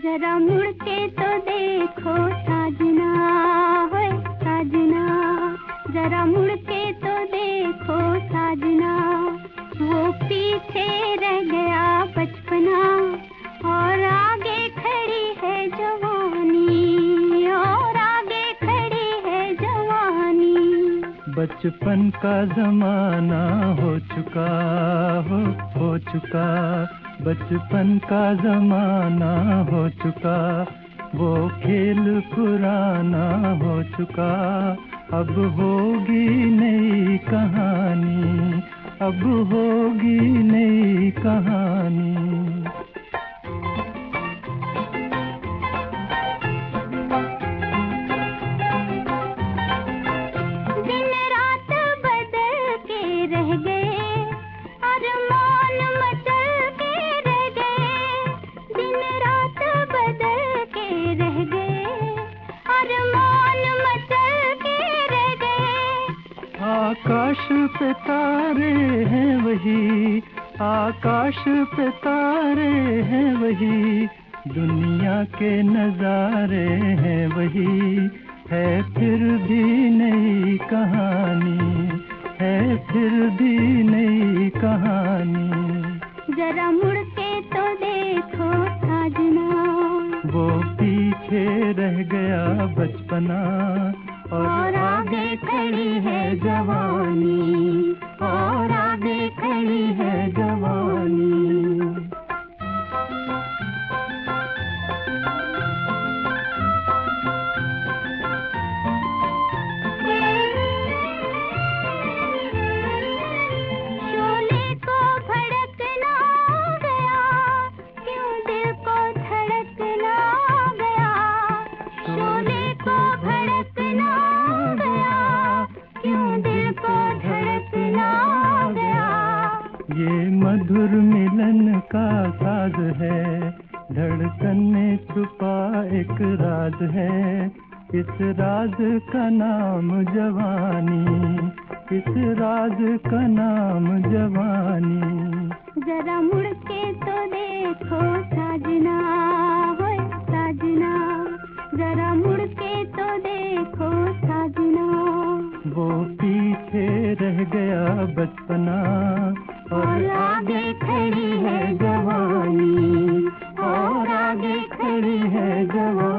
जरा मुड़ के तो देखो साजना, होए साजना, जरा मुड़ के तो देखो साजना। वो पीछे रह गया बचपना और आगे खड़ी है जवानी, और आगे खड़ी है जवानी। बचपन का जमाना हो चुका, हो चुका, बचपन का जमाना हो चुका, वो खेल पुराना हो चुका। अब होगी नई कहानी, अब होगी नई कहानी। दिन रात बदल के रह गए, अरमान मचल के रह गए। दिन रात बदल के रह गए, अरमान मचल के रह गए। आकाश पे तारे हैं वही, आकाश पे तारे हैं वही, दुनिया के नजारे हैं वही। है फिर भी नई कहानी, है फिर भी नई कहानी। जरा मुड़ के तो देखो साजना, वो पीछे रह गया बचपना और आगे खड़ी है जवानी, और आगे खड़ी है जवानी। शोले को भड़कना गया, क्यों दिल को धड़कना गया। शोले को भड़कना गया, क्यों दिल को धड़कना गया। ये मधुर मिलन का साज है, धड़कन में छुपा एक राज है। इस राज का नाम जवानी, इस राज का नाम जवानी। जरा मुड़ के तो देखो साजना, होए साजना, जरा मुड़ के तो देखो साजना। वो पीछे रह गया बचपना और आगे खड़ी है जवानी, और आगे खड़ी है जवानी।